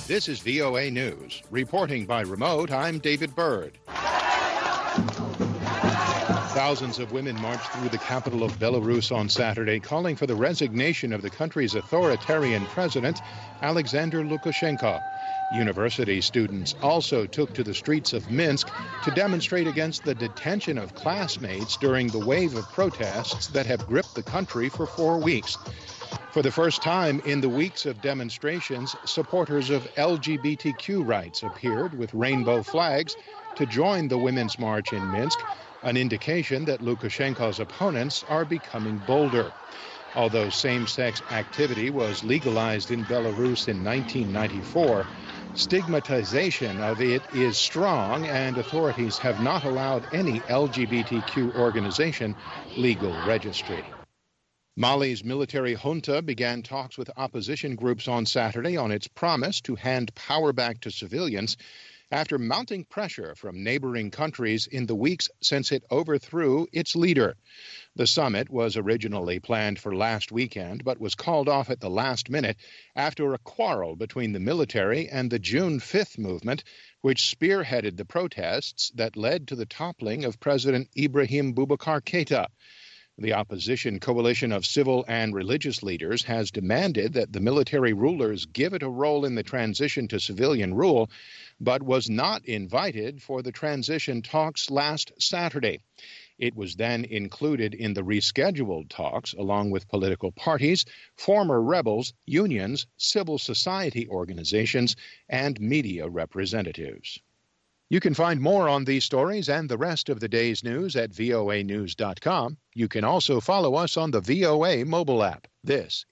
This is VOA News. Reporting by remote, I'm David Byrd. Thousands of women marched through the capital of Belarus on Saturday, calling for the resignation of the country's authoritarian president, Alexander Lukashenko. University students also took to the streets of Minsk to demonstrate against the detention of classmates during the wave of protests that have gripped the country for 4 weeks. For the first time in the weeks of demonstrations, supporters of LGBTQ rights appeared with rainbow flags to join the Women's March in Minsk, an indication that Lukashenko's opponents are becoming bolder. Although same-sex activity was legalized in Belarus in 1994, stigmatization of it is strong, and authorities have not allowed any LGBTQ organization legal registry. Mali's military junta began talks with opposition groups on Saturday on its promise to hand power back to civilians after mounting pressure from neighboring countries in the weeks since it overthrew its leader. The summit was originally planned for last weekend, but was called off at the last minute after a quarrel between the military and the June 5th movement, which spearheaded the protests that led to the toppling of President Ibrahim Boubacar Keïta. The opposition coalition of civil and religious leaders has demanded that the military rulers give it a role in the transition to civilian rule, but was not invited for the transition talks last Saturday. It was then included in the rescheduled talks along with political parties, former rebels, unions, civil society organizations, and media representatives. You can find more on these stories and the rest of the day's news at voanews.com. You can also follow us on the VOA mobile app. This